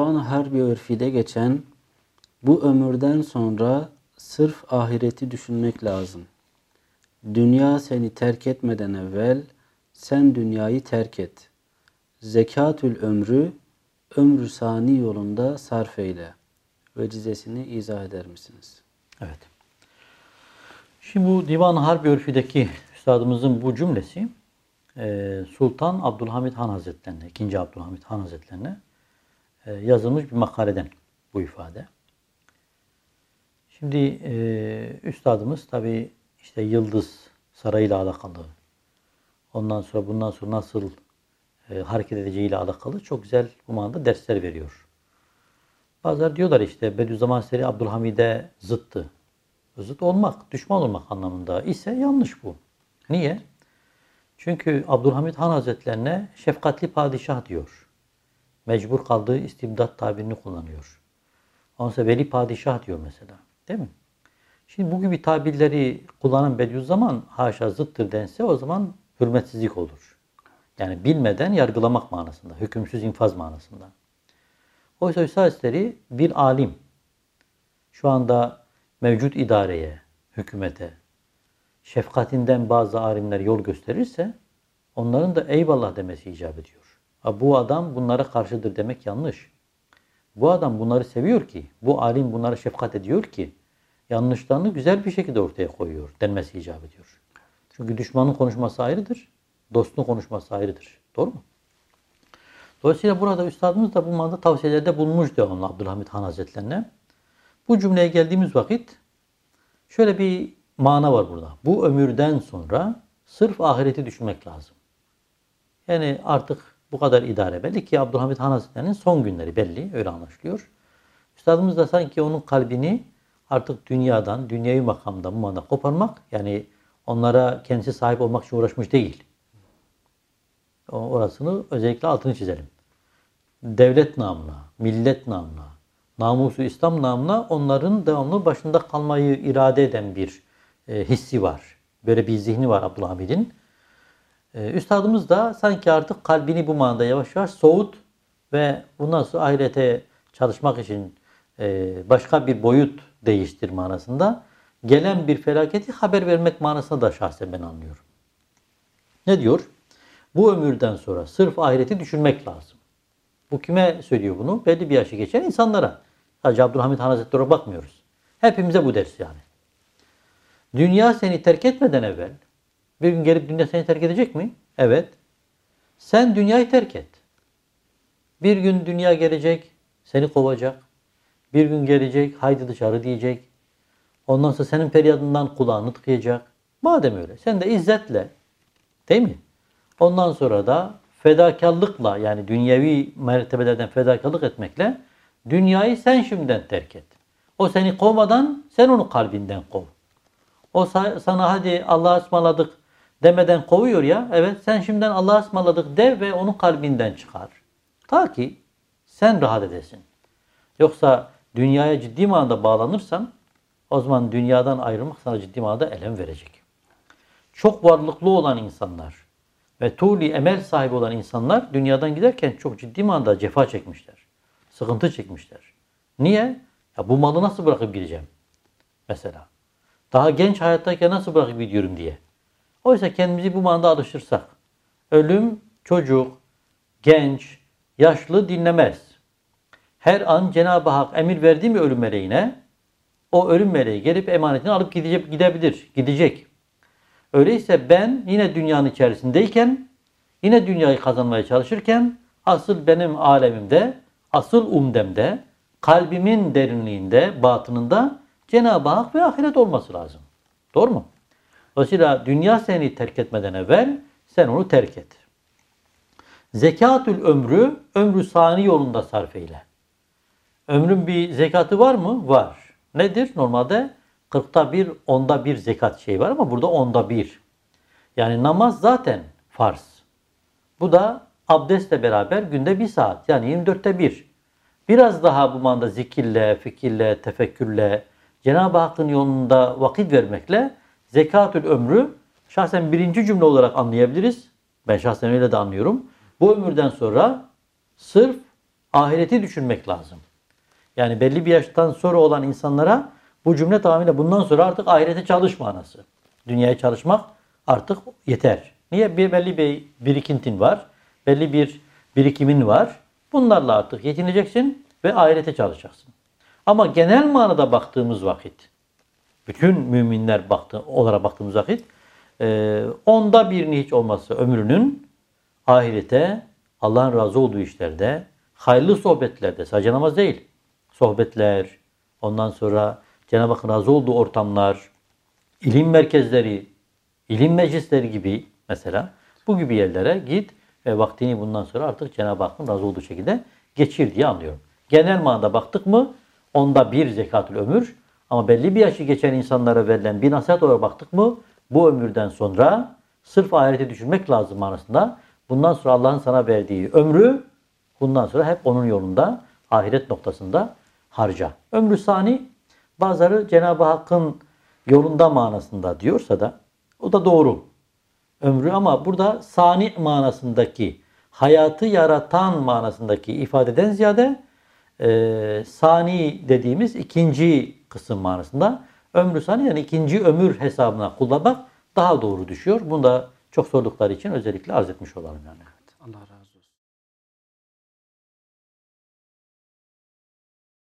Divan-ı Harbi Örfi'de geçen bu ömürden sonra sırf ahireti düşünmek lazım. Dünya seni terk etmeden evvel sen dünyayı terk et. Zekatül ömrü, ömrü sani yolunda sarf eyle. Vecizesini izah eder misiniz? Evet. Şimdi bu Divan-ı Harbi Örfi'deki üstadımızın bu cümlesi Sultan Abdülhamit Han Hazretlerine, 2. Abdülhamit Han Hazretlerine yazılmış bir makaleden bu ifade. Şimdi üstadımız tabi işte Yıldız Sarayı ile alakalı, ondan sonra bundan sonra nasıl hareket edeceğiyle alakalı çok güzel bu manada dersler veriyor. Bazıları diyorlar işte Bediüzzaman Seri Abdülhamid'e zıttı. Zıt olmak, düşman olmak anlamında ise yanlış bu. Niye? Çünkü Abdülhamid Han Hazretlerine şefkatli padişah diyor. Mecbur kaldığı istibdat tabirini kullanıyor. Ondan sonra veli padişah diyor mesela. Değil mi? Şimdi bu gibi tabirleri kullanan Bediüzzaman haşa zıttır dense o zaman hürmetsizlik olur. Yani bilmeden yargılamak manasında, hükümsüz infaz manasında. Oysa Üstad Hazretleri bir alim. Şu anda mevcut idareye, hükümete, şefkatinden bazı alimler yol gösterirse onların da eyvallah demesi icap ediyor. Bu adam bunlara karşıdır demek yanlış. Bu adam bunları seviyor ki, bu alim bunlara şefkat ediyor ki yanlışlarını güzel bir şekilde ortaya koyuyor denmesi icap ediyor. Çünkü düşmanın konuşması ayrıdır, dostun konuşması ayrıdır. Doğru mu? Dolayısıyla burada üstadımız da bu manada tavsiyelerde bulunmuş devamlı Abdülhamid Han Hazretlerine. Bu cümleye geldiğimiz vakit şöyle bir mana var burada. Bu ömürden sonra sırf ahireti düşünmek lazım. Yani artık bu kadar idare belli ki Abdülhamid Han Hazretleri'nin son günleri belli. Öyle anlaşılıyor. Üstadımız da sanki onun kalbini artık dünyadan, dünyevi makamdan bu manada koparmak, yani onlara kendisi sahip olmak için uğraşmış değil. Orasını özellikle altını çizelim. Devlet namına, millet namına, namusu İslam namına onların devamlı başında kalmayı irade eden bir hissi var. Böyle bir zihni var Abdülhamid'in. Üstadımız da sanki artık kalbini bu manada yavaş yavaş soğut ve bundan sonra ahirete çalışmak için başka bir boyut değiştir manasında gelen bir felaketi haber vermek manasında da şahsen ben anlıyorum. Ne diyor? Bu ömürden sonra sırf ahireti düşünmek lazım. Bu kime söylüyor bunu? Belli bir yaşı geçen insanlara. Sadece Abdülhamid Han Hazretleri'ne bakmıyoruz. Hepimize bu ders yani. Dünya seni terk etmeden evvel, bir gün gelip dünya seni terk edecek mi? Evet. Sen dünyayı terk et. Bir gün dünya gelecek, seni kovacak. Bir gün gelecek, haydi dışarı diyecek. Ondan sonra senin feryadından kulağını tıkayacak. Madem öyle, sen de izzetle, değil mi? Ondan sonra da fedakarlıkla, yani dünyevi mertebelerden fedakarlık etmekle dünyayı sen şimdiden terk et. O seni kovmadan sen onu kalbinden kov. O sana hadi Allah'a ısmarladık demeden kovuyor ya. Evet, sen şimdiden Allah'a ısmarladık de ve onu kalbinden çıkar. Ta ki sen rahat edesin. Yoksa dünyaya ciddi manada bağlanırsan o zaman dünyadan ayrılmak sana ciddi manada elem verecek. Çok varlıklı olan insanlar ve tuğli emel sahibi olan insanlar dünyadan giderken çok ciddi manada cefa çekmişler. Sıkıntı çekmişler. Niye? Ya bu malı nasıl bırakıp gideceğim? Mesela. Daha genç hayattayken nasıl bırakıp gidiyorum diye. Oysa kendimizi bu manada alıştırsak. Ölüm, çocuk, genç, yaşlı dinlemez. Her an Cenab-ı Hak emir verdi mi ölüm meleğine? O ölüm meleği gelip emanetini alıp gidebilir, gidecek. Öyleyse ben yine dünyanın içerisindeyken, yine dünyayı kazanmaya çalışırken asıl benim alemimde, asıl umdemde, kalbimin derinliğinde, batınında Cenab-ı Hak ve ahiret olması lazım. Doğru mu? Dolayısıyla dünya seni terk etmeden evvel sen onu terk et. Zekatül ömrü, ömrü sani yolunda sarf eyle. Ömrün bir zekatı var mı? Var. Nedir? Normalde 40'ta 1, 10'da 1 zekat şeyi var ama burada 10'da 1. Yani namaz zaten farz. Bu da abdestle beraber günde 1 saat. Yani 24'te 1. Biraz daha bu manada zikirle, fikirle, tefekkürle, Cenab-ı Hakk'ın yolunda vakit vermekle zekatül ömrü şahsen birinci cümle olarak anlayabiliriz. Ben şahsen öyle de anlıyorum. Bu ömürden sonra sırf ahireti düşünmek lazım. Yani belli bir yaştan sonra olan insanlara bu cümle tamamıyla bundan sonra artık ahirete çalış manası. Dünyaya çalışmak artık yeter. Niye? Belli bir birikintin var. Belli bir birikimin var. Bunlarla artık yetineceksin ve ahirete çalışacaksın. Ama genel manada baktığımız vakit, bütün müminler olarak baktığımız vakit, onda birini hiç olmazsa ömrünün ahirete, Allah'ın razı olduğu işlerde, hayırlı sohbetlerde, sadece namaz değil, sohbetler, ondan sonra Cenab-ı Hakk'ın razı olduğu ortamlar, ilim merkezleri, ilim meclisleri gibi mesela bu gibi yerlere git ve vaktini bundan sonra artık Cenab-ı Hakk'ın razı olduğu şekilde geçir diye anlıyorum. Genel manada baktık mı onda bir zekatül ömür, ama belli bir yaşı geçen insanlara verilen bir nasihat olarak baktık mı bu ömürden sonra sırf ahireti düşünmek lazım manasında. Bundan sonra Allah'ın sana verdiği ömrü bundan sonra hep onun yolunda, ahiret noktasında harca. Ömrü sani bazıları Cenab-ı Hakk'ın yolunda manasında diyorsa da o da doğru. Ömrü, ama burada sani manasındaki, hayatı yaratan manasındaki ifadeden ziyade sani dediğimiz ikinci kısım manasında ömrü sani, yani ikinci ömür hesabına kullanmak daha doğru düşüyor. Bunu da çok sordukları için özellikle arz etmiş olalım yani. Allah razı olsun.